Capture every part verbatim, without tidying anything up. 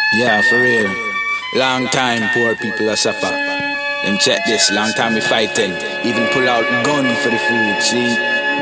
Yeah, for real. Long time poor people are suffer. Them check this, long time we fighting. Even pull out gun for the food, see?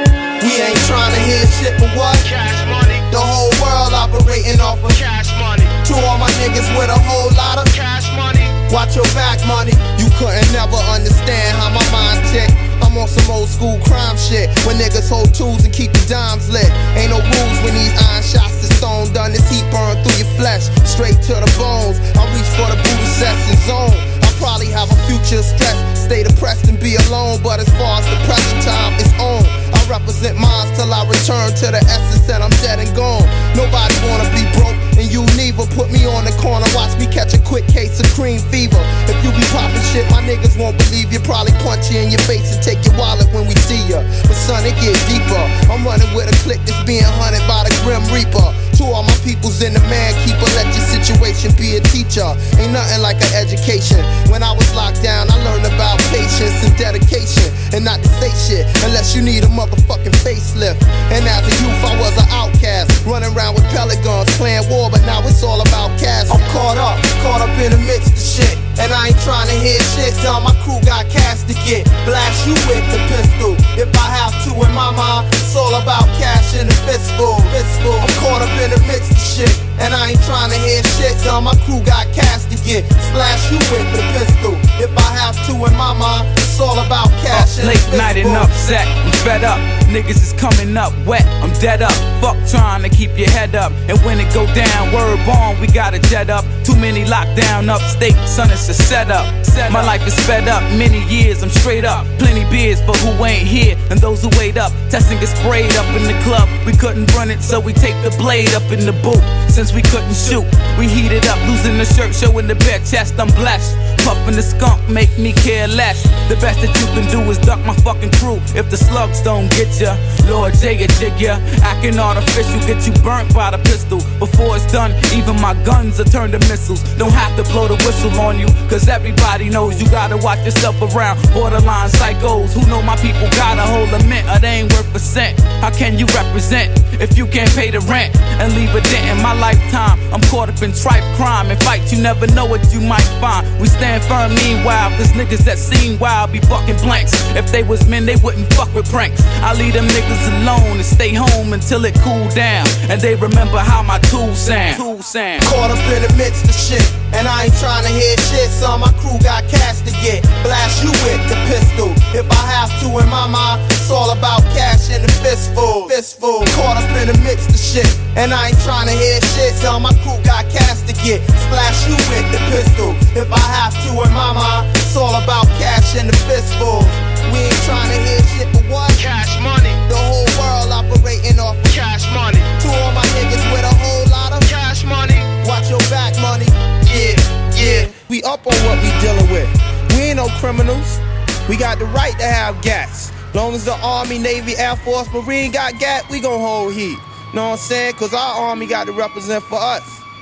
We ain't trying to hear shit for what? Cash money. The whole world operating off of Cash money. To all my niggas with a whole lot of Cash money. watch your back money. You couldn't never understand how my mind tick. I'm on some old school crime shit, when niggas hold tools and keep the dimes lit. Ain't no rules when these iron shots to stone done. This heat burn through your flesh, straight to the bones. I reach for the Buddha session zone. I probably have a future stress, stay depressed and be alone. But as far as the present time is on, I represent mine till I return to the essence that I'm dead and gone. Nobody wanna be broke, and you neither. Put me on the corner, watch me catch a quick case of cream fever. If you be popping shit, my niggas won't believe you. Probably punch you in your face and take your wallet when we see ya. But son, it get deeper. I'm running with a clique that's being hunted by the Grim Reaper. To all my peoples in the man keeper, let your situation be a teacher. Ain't nothing like an education. When I was locked down, I learned about patience and dedication, and not to say shit unless you need a motherfucking facelift. And as a youth, I was an outcast, running around with pellet guns, playing war, but now it's all about cash. I'm caught up, caught up in the midst of shit, and I ain't trying to hear shit. Tell my crew got cash to get, blast you with the pistol if I have to. In my mind, it's all about cash in the fistful. Fistful. I'm caught up in the midst of shit, and I ain't trying to hear shit. Tell my crew got cash to get, splash you with the pistol if I have to. In my mind, it's all about cash. Up late night and upset, I'm fed up. Niggas is coming up wet, I'm dead up. Fuck trying to keep your head up, and when it go down, word born, we gotta jet up. Too many lockdown upstate, son, it's a setup. My life is sped up, many years, I'm straight up. Plenty beers for who ain't here, and those who wait up. Testing gets sprayed up in the club, we couldn't run it, so we take the blade up in the boot. Since we couldn't shoot, we heated up, losing the shirt, showing the bare chest, I'm blessed. Puffin' the skunk, make me care less. The best that you can do is duck my fucking crew if the slugs don't get ya. Lord J, a jig ya. Acting artificial, get you burnt by the pistol. Before it's done, even my guns are turned to missiles. Don't have to blow the whistle on you, cause everybody knows you gotta watch yourself around. Borderline psychos who know my people gotta hold a mint or they ain't worth a cent. How can you represent if you can't pay the rent and leave a dent in my lifetime? I'm caught up in tripe crime and fight, you never know what you might find. We stand firm meanwhile, cause niggas that seem wild be fucking blanks. If they was men, they wouldn't fuck with pranks. I leave them niggas alone and stay home until it cool down, and they remember how my tools sound. Tools sound. Caught up in the midst of shit, and I ain't trying to hear shit. Some my crew got cash to get, blast you with the pistol if I have to. In my mind, it's all about cash in the fistful. Fistful. Caught up in the midst of shit, and I ain't trying to hear shit. Some my crew got cash to get, splash you with the pistol if I have to. In my mind, it's all about cash in the fistful. We ain't trying to hear shit for what? Cash money. The whole world operating off of Cash money. to all my niggas with a whole lot of Cash money. watch your back money. Yeah, yeah. We up on what we dealing with. We ain't no criminals. We got the right to have gas. Long as the Army, Navy, Air Force, Marine got gas, we gon' hold heat. Know what I'm saying? Cause our Army got to represent for us.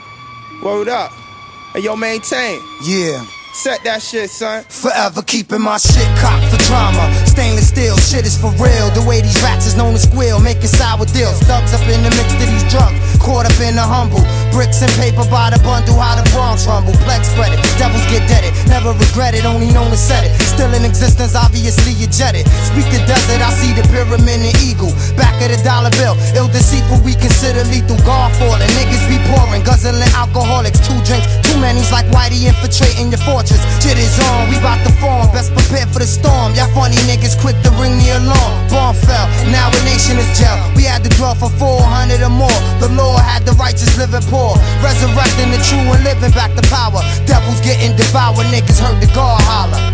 Word up. Hey, yo, maintain. Yeah. Set that shit, son. Forever keeping my shit cocked for drama. Stainless steel, shit is for real. The way these rats is known to squeal, making sour deals. Thugs up in the mix of these drugs, caught up in the humble. Bricks and paper by the bundle, how the Bronx rumble. Plex spread it, devils get deaded. Never regret it, only known to set it. Still in existence, obviously you jetted. Speak the desert, I see the pyramid and eagle. Back of the dollar bill, ill deceitful, we consider lethal. Guard falling, niggas be pouring, guzzling alcoholics. Two drinks, too many's like Whitey infiltrating your fortress. Shit is on, we bout to form, best prepared for the storm. Y'all funny niggas quick to ring the alarm. Bomb fell, now a nation is jail. We had to dwell for four hundred or more. The Lord had the righteous living poor, resurrecting the true and living back to power. Devils getting devoured, niggas heard the God holler.